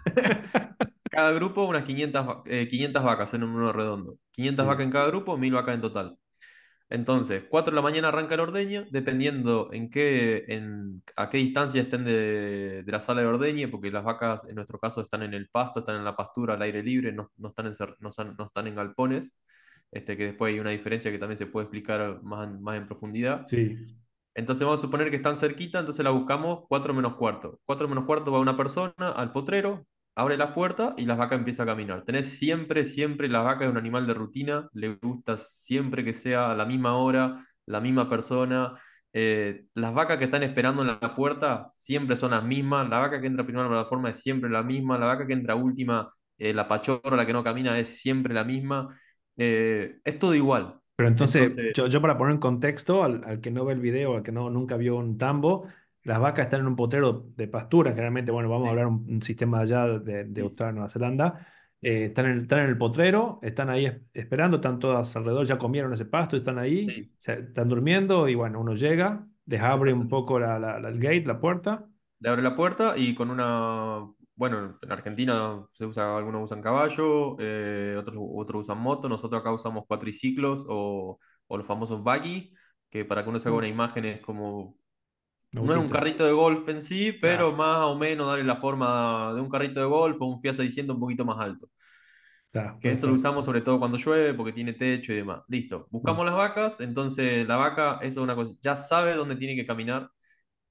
cada grupo unas quinientas, va- eh, quinientas vacas en un número redondo. quinientas vacas Sí. en cada grupo, mil vacas en total. Entonces, cuatro de la mañana arranca el ordeño, dependiendo en qué, en, a qué distancia estén de, de la sala de ordeñe, porque las vacas en nuestro caso están en el pasto, están en la pastura, al aire libre, no, no están en, cer- no, están no están en galpones, este, que después hay una diferencia que también se puede explicar más, en- más en profundidad. Sí. Entonces vamos a suponer que están cerquita, entonces la buscamos cuatro menos cuarto. Cuatro menos cuarto va una persona al potrero, abre la puerta y la vaca empieza a caminar. Tenés siempre, siempre, la vaca es un animal de rutina, le gusta siempre que sea a la misma hora, la misma persona. Eh, las vacas que están esperando en la puerta siempre son las mismas, la vaca que entra primero a la plataforma es siempre la misma, la vaca que entra última, eh, la pachorra, la que no camina, es siempre la misma. Eh, es todo igual. Pero entonces, Entonces, yo, yo para poner en contexto al, al que no ve el video, al que no, nunca vio un tambo, las vacas están en un potrero de pastura, generalmente, bueno, vamos a sí, hablar un, un sistema de allá de, de sí, Australia, Nueva Zelanda, eh, están en, el- están en el potrero, están ahí es- esperando, están todas alrededor, ya comieron ese pasto, están ahí, sí, se- están durmiendo y bueno, uno llega, les abre un exactamente. poco la, la- la- el gate, la puerta. Le abre la puerta y con una, bueno, en Argentina se usa, algunos usan caballo, eh, otros, otros usan moto, nosotros acá usamos cuatriciclos o, o los famosos buggy, que para que uno se haga una Mm, imagen es como, un no es un autito, carrito de golf en sí, pero claro, más o menos darle la forma de un carrito de golf o un Fiat seiscientos un poquito más alto. está, Que eso lo perfecto. usamos sobre todo cuando llueve porque tiene techo y demás. Listo, Mm, buscamos las vacas, entonces la vaca, eso es una cosa, ya sabe dónde tiene que caminar.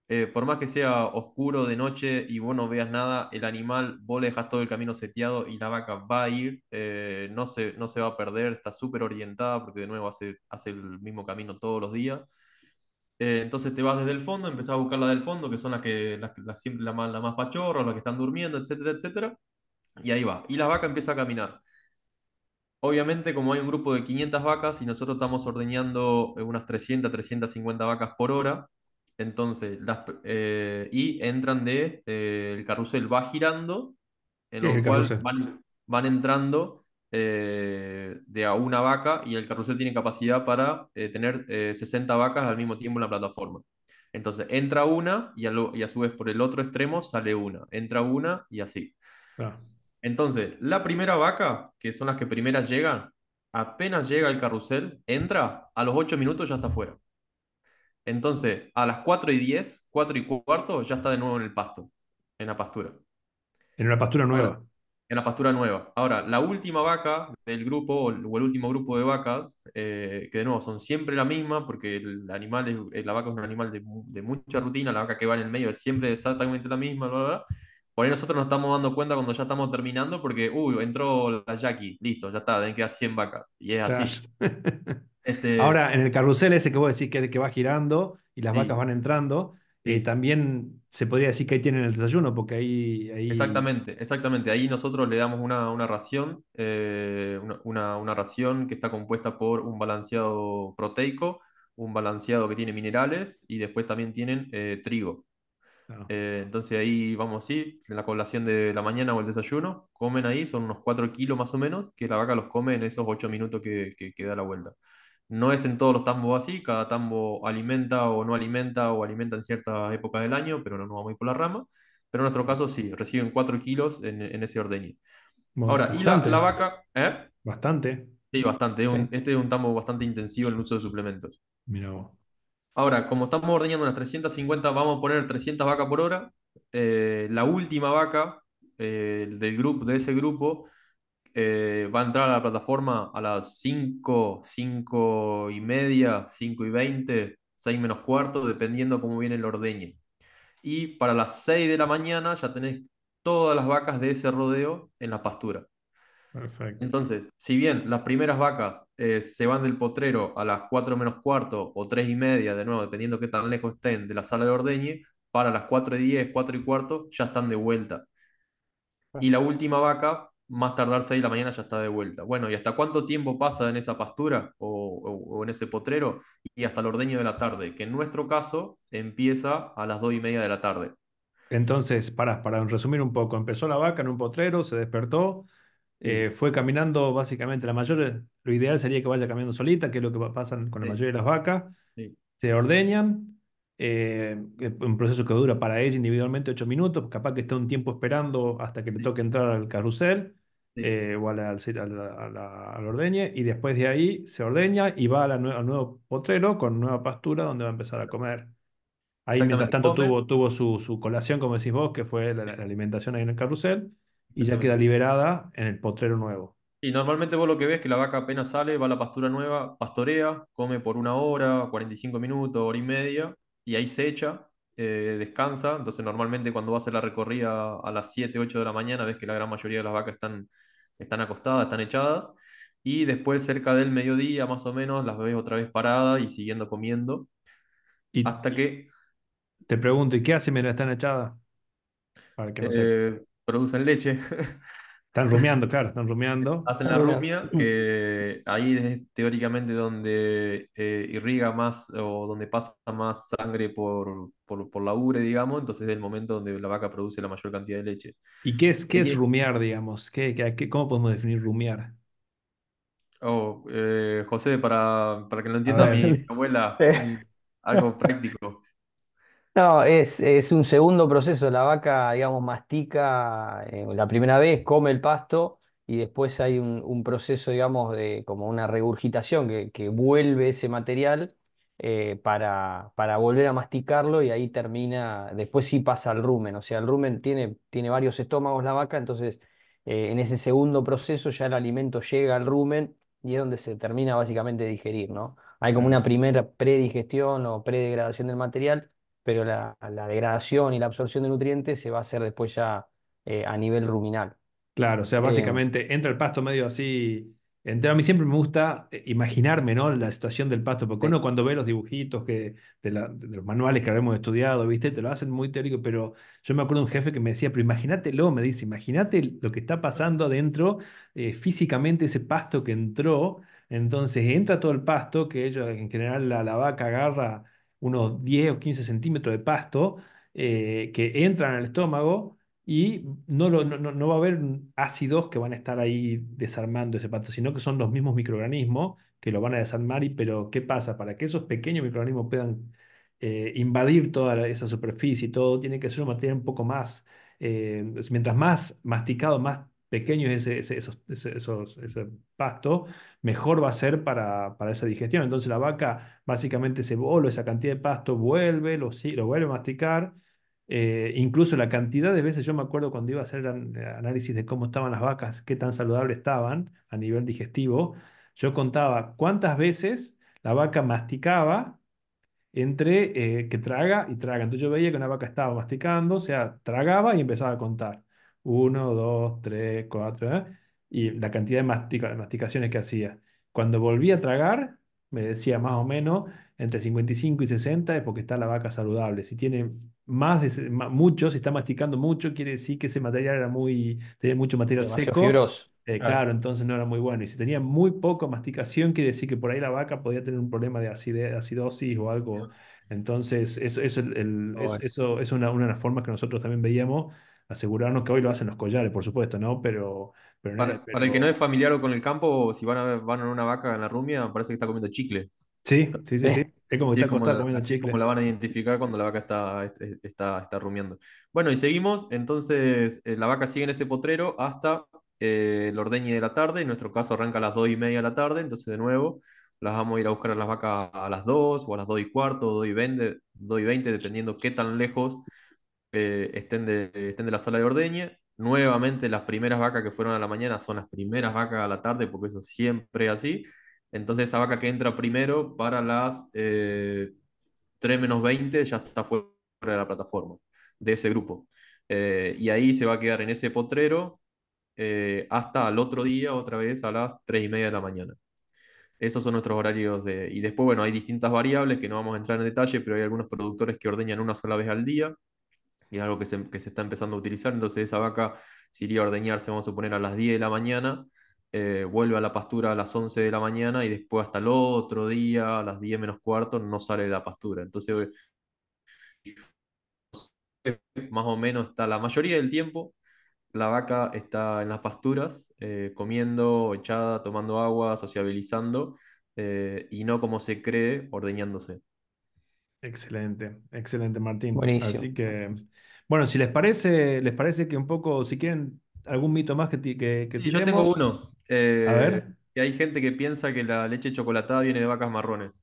eh, por más que sea oscuro de noche y vos no veas nada, el animal, vos le dejas todo el camino seteado y la vaca va a ir, eh, no se, no se va a perder, está súper orientada porque de nuevo hace, hace el mismo camino todos los días. Eh, entonces te vas desde el fondo, empezás a buscar la del fondo, que son las que, las, que- las siempre la más, la más pachorra, las que están durmiendo, etcétera, etcétera. Y ahí va. Y la vaca empieza a caminar. Obviamente, como hay un grupo de quinientas vacas y nosotros estamos ordeñando eh, unas trescientas, trescientas cincuenta vacas por hora, entonces, las, eh, y entran de, eh, el carrusel va girando, en ¿Qué es el lo cual carrusel? van, van entrando eh, de a una vaca y el carrusel tiene capacidad para eh, tener eh, sesenta vacas al mismo tiempo en la plataforma. Entonces, entra una y a, lo- y a su vez por el otro extremo sale una, entra una y así. Ah, Entonces, la primera vaca, que son las que primeras llegan, apenas llega el carrusel, entra, a los ocho minutos ya está fuera. Entonces, a las cuatro y diez, cuatro y cuarto, ya está de nuevo en el pasto, en la pastura. en una pastura Ahora, nueva. en la pastura nueva. Ahora, la última vaca del grupo, o el, o el último grupo de vacas, eh, que de nuevo son siempre la misma, porque el animal es- eh, la vaca es un animal de, mu- de mucha rutina, la vaca que va en el medio es siempre exactamente la misma, bla, bla, bla. Por ahí nosotros nos estamos dando cuenta cuando ya estamos terminando, porque, uy, entró la Jackie, listo, ya está, tienen que quedar cien vacas. Y es Claro. así. Este, Ahora, en el carrusel ese que vos decís que, que va girando y las vacas sí, van entrando, eh, sí. también se podría decir que ahí tienen el desayuno, porque ahí, ahí, Exactamente, exactamente. Ahí nosotros le damos una, una ración, eh, una, una- una ración que está compuesta por un balanceado proteico, un balanceado que tiene minerales y después también tienen eh, trigo. claro, Eh, entonces ahí vamos, sí, en la colación de la mañana o el desayuno, comen ahí, son unos cuatro kilos más o menos, que la vaca los come en esos ocho minutos que, que, que da la vuelta. No es en todos los tambos así, cada tambo alimenta o no alimenta o alimenta en ciertas épocas del año, pero no nos vamos a ir por la rama. Pero en nuestro caso sí, reciben cuatro kilos en, en ese ordeño. Mon- Ahora, y la, la bastante, vaca, ¿eh? bastante. Sí, bastante, es un- Eh, este es un tambo bastante intensivo en el uso de suplementos. Mira vos. Ahora, como estamos ordeñando unas trescientas cincuenta, vamos a poner trescientas vacas por hora. Eh, la última vaca eh, del grupo, de ese grupo eh, va a entrar a la plataforma a las cinco, cinco y media, cinco y veinte, seis menos cuarto, dependiendo cómo viene el ordeñe. Y para las seis de la mañana ya tenés todas las vacas de ese rodeo en la pastura. Perfecto. Entonces, si bien las primeras vacas eh, se van del potrero a las cuatro menos cuarto o tres y media, de nuevo, dependiendo qué tan lejos estén de la sala de ordeñe, para las cuatro y diez, cuatro y cuarto ya están de vuelta. Y la última vaca, más tardar seis de la mañana, ya está de vuelta. Bueno, ¿y hasta cuánto tiempo pasa en esa pastura o, o- o en ese potrero? Y hasta el ordeño de la tarde, que en nuestro caso empieza a las dos y media de la tarde. Entonces, para, para resumir un poco, empezó la vaca en un potrero, se despertó, eh, Sí, fue caminando básicamente la mayor, lo ideal sería que vaya caminando solita, que es lo que pa- pasa con la sí, mayoría de las vacas, sí, se ordeñan, eh, es un proceso que dura para ella individualmente ocho minutos, capaz que está un tiempo esperando hasta que le sí, toque entrar al carrusel sí, eh, o a la- al, a la- a la- al ordeñe, y después de ahí se ordeña y va a la nue- al nuevo potrero con nueva pastura donde va a empezar a comer. Ahí, mientras exactamente. tanto, Come, tuvo, tuvo su, su colación, como decís vos, que fue la, la sí, alimentación ahí en el carrusel, y ya queda exactamente. liberada en el potrero nuevo. Y normalmente vos lo que ves es que la vaca apenas sale, va a la pastura nueva, pastorea, come por una hora, cuarenta y cinco minutos, hora y media, y ahí se echa, eh, descansa. Entonces normalmente cuando va a hacer la recorrida a las siete ocho de la mañana, ves que la gran mayoría de las vacas están, están acostadas, están echadas, y después cerca del mediodía más o menos las ves otra vez paradas y siguiendo comiendo, Y hasta que te pregunto, ¿y qué hace mientras están echadas? Para el que no sepa. eh, producen leche. Están rumiando, claro, están rumiando. Hacen Ah, la mira. rumia, que ahí es teóricamente donde eh, irriga más o donde pasa más sangre por, por, por la ubre, digamos, entonces es el momento donde la vaca produce la mayor cantidad de leche. ¿Y qué es, qué Y es ahí- rumiar, digamos? ¿Qué, qué- qué- cómo podemos definir rumiar? oh, eh, José, para, para que lo A entienda mi, mi ver. abuela, Eh, un, algo práctico. No, es, es un segundo proceso. La vaca, digamos, mastica eh, la primera vez, come el pasto y después hay un, un proceso, digamos, de como una regurgitación que, que vuelve ese material eh, para, para volver a masticarlo y ahí termina, después sí pasa al rumen. O sea, el rumen tiene, tiene varios estómagos la vaca, entonces eh, en ese segundo proceso ya el alimento llega al rumen y es donde se termina básicamente de digerir, ¿no? Hay como una Claro. primera predigestión o predegradación del material, pero la, la degradación y la absorción de nutrientes se va a hacer después ya eh, a nivel ruminal. Claro, o sea, Eh, básicamente entra el pasto medio así entero. A mí siempre me gusta eh, imaginarme, ¿no? La situación del pasto, porque sí, uno cuando ve los dibujitos que, de, la- de los manuales que habremos estudiado, ¿viste? Te lo hacen muy teórico, pero yo me acuerdo de un jefe que me decía, pero imagínatelo, me dice, imagínate lo que está pasando adentro, eh, físicamente ese pasto que entró. Entonces entra todo el pasto, que ellos en general la, la vaca agarra unos diez o quince centímetros de pasto, eh, que entran al estómago y no, lo- no, no- no va a haber ácidos que van a estar ahí desarmando ese pasto, sino que son los mismos microorganismos que lo van a desarmar. Y pero ¿qué pasa? Para que esos pequeños microorganismos puedan eh, invadir toda la- esa superficie y todo, tiene que ser un material un poco más, eh, es- mientras más masticado, más pequeño es ese, ese- esos, ese, esos- ese pasto, mejor va a ser para, para esa digestión. Entonces la vaca básicamente ese bolo, esa cantidad de pasto, vuelve, lo, si- lo vuelve a masticar. Eh, incluso la cantidad de veces, yo me acuerdo cuando iba a hacer an- análisis de cómo estaban las vacas, qué tan saludables estaban a nivel digestivo, yo contaba cuántas veces la vaca masticaba entre eh, que traga y traga. Entonces yo veía que una vaca estaba masticando, o sea, tragaba y empezaba a contar. Uno, dos, tres, cuatro, ¿eh? Y la cantidad de mastica- masticaciones que hacía. Cuando volvía a tragar, me decía más o menos entre cincuenta y cinco y sesenta es porque está la vaca saludable. Si tiene más de ese- ma- mucho, si está masticando mucho, quiere decir que ese material era muy, tenía mucho material demasiado seco. fibroso. Eh, Claro. claro, entonces no era muy bueno. Y si tenía muy poca masticación, quiere decir que por ahí la vaca podía tener un problema de acide- acidosis o algo. Entonces, eso, eso, el- el- Pero es, bueno. eso es una, una de las formas que nosotros también veíamos, asegurarnos que hoy lo hacen los collares, por supuesto, ¿no? Pero, pero, eh, Para, para el que no es pero familiar o con el campo, si van a ver, van a una vaca en la rumia, parece que está comiendo chicle. sí, sí, sí, sí. Sí. Es como que Así está es como acostado la, comiendo así es como chicle. la van a identificar cuando la vaca está, est- está, está rumiando. Bueno, y seguimos. Entonces, eh, la vaca sigue en ese potrero hasta eh, el ordeñe de la tarde. En nuestro caso arranca a las dos y media de la tarde. Entonces, de nuevo, las vamos a ir a buscar a las vacas a las dos o a las dos y cuarto, dos y veinte, dos y veinte, dependiendo qué tan lejos eh, estén de, estén de la sala de ordeñe. Nuevamente, las primeras vacas que fueron a la mañana son las primeras vacas a la tarde, porque eso siempre es así. Entonces, esa vaca que entra primero para las eh, tres menos veinte ya está fuera de la plataforma, de ese grupo. Eh, y ahí se va a quedar en ese potrero eh, hasta el otro día, otra vez a las tres y media de la mañana. Esos son nuestros horarios de... Y después, bueno, hay distintas variables que no vamos a entrar en detalle, pero hay algunos productores que ordeñan una sola vez al día y es algo que se, que se está empezando a utilizar. Entonces esa vaca se iría a ordeñarse, vamos a suponer, a las diez de la mañana, eh, vuelve a la pastura a las once de la mañana y después hasta el otro día, a las diez menos cuarto, no sale de la pastura. Entonces, eh, más o menos está la mayoría del tiempo. La vaca está en las pasturas, eh, comiendo, echada, tomando agua, sociabilizando, eh, y no como se cree, ordeñándose. Excelente, excelente, Martín. Buenísimo. Así que, bueno, si les parece, les parece que un poco, si quieren algún mito más que, ti- que, que Sí, yo tengo tiremos, uno, a eh, ver. que hay gente que piensa que la leche chocolatada viene de vacas marrones.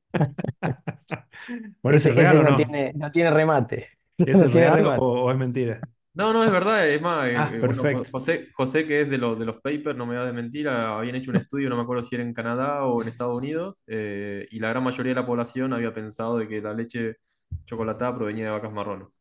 Bueno, ¿ese es Ese, real ese o no no? tiene, no tiene remate. ¿Ese No es tiene real o, remate. o es mentira? No, no, es verdad, es más, Ah, eh, eh, bueno, Jo- perfecto. José, José, que es de los, de los papers, no me da de mentira, habían hecho un estudio, no me acuerdo si era en Canadá o en Estados Unidos, eh, y la gran mayoría de la población había pensado de que la leche chocolatada provenía de vacas marrones.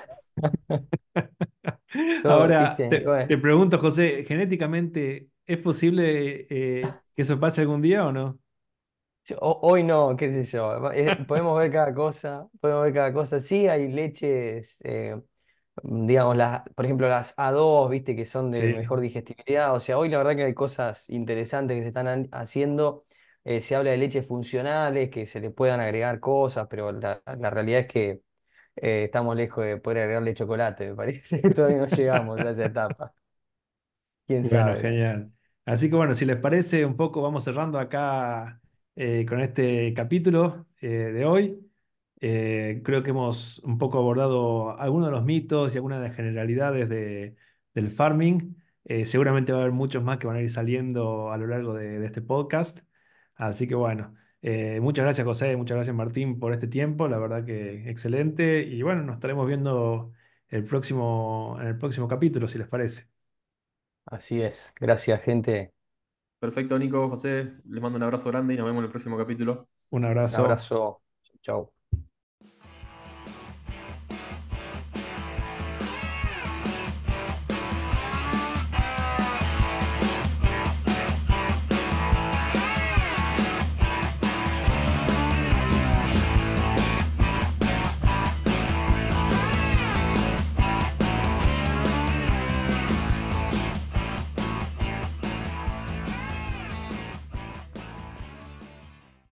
Todo, Ahora, ¿viste? te, Bueno, te pregunto, José, ¿genéticamente es posible eh, que eso pase algún día o no? yo- ho- hoy no, qué sé yo. eh, podemos ver cada cosa, podemos ver cada cosa. Sí, hay leches, eh, digamos, las, por ejemplo, las A dos, viste, que son de Sí, mejor digestibilidad. O sea, hoy la verdad que hay cosas interesantes que se están han- haciendo. Eh, se habla de leches funcionales, que se le puedan agregar cosas, pero la, la realidad es que eh, estamos lejos de poder agregarle chocolate, me parece. Todavía no llegamos a esa etapa. ¿Quién bueno, sabe? genial. Así que bueno, si les parece, un poco vamos cerrando acá eh, con este capítulo eh, de hoy. Eh, creo que hemos un poco abordado algunos de los mitos y algunas de las generalidades de- del farming. Eh, seguramente va a haber muchos más que van a ir saliendo a lo largo de, de este podcast. Así que bueno, eh, muchas gracias José, muchas gracias Martín por este tiempo. La verdad que excelente. Y bueno, nos estaremos viendo el próximo, en el próximo capítulo, si les parece. Así es. Gracias, gente. Perfecto, Nico, José, les mando un abrazo grande y nos vemos en el próximo capítulo. Un Un abrazo. abrazo. Chau.